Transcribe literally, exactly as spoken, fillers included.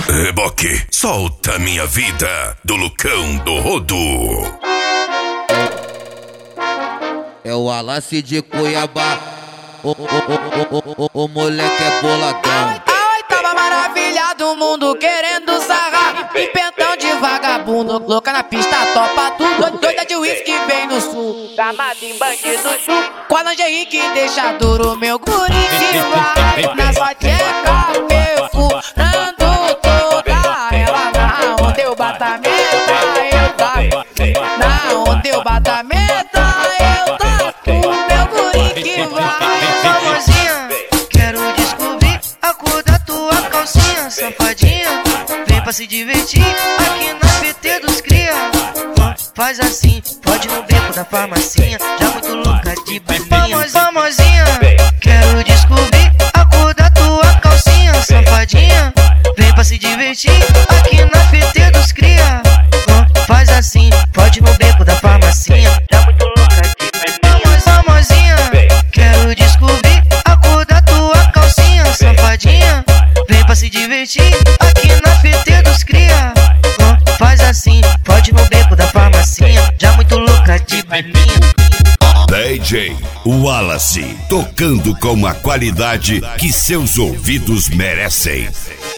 Reboque, solta minha vida do Lucão do Rodo. É o Wallace de Cuiabá, o, o, o, o, o, o moleque é boladão. A oitava maravilha do mundo querendo sarrar, impentão de vagabundo, louca na pista, topa tudo. Doida de uísque vem no sul, gamada em bandido sul. Com a lingerie que deixa duro, meu guri que vai na sua tcheca, perfurando toda ela. Na onde eu bato a meta, eu taco. Na onde eu bato a meta, eu taco. Meu guri que vai. Famosinha, quero descobrir a cor da tua calcinha, safadinha. Vem pra se divertir aqui na P T dos cria. Faz assim, pode no beco da farmacinha, já muito louca de balinha. Famosinha, quero descobrir a cor da tua calcinha, safadinha. Vem pra se divertir aqui na P T dos cria. Faz assim, pode no beco da farmacinha, já muito louca de balinha. Famosinha, quero descobrir a cor da tua calcinha, safadinha. Vem pra se divertir aqui na P T dos cria. Faz assim, pode no beco da farmacinha, já muito louca de balinha. D J Wallace, tocando com a qualidade que seus ouvidos merecem.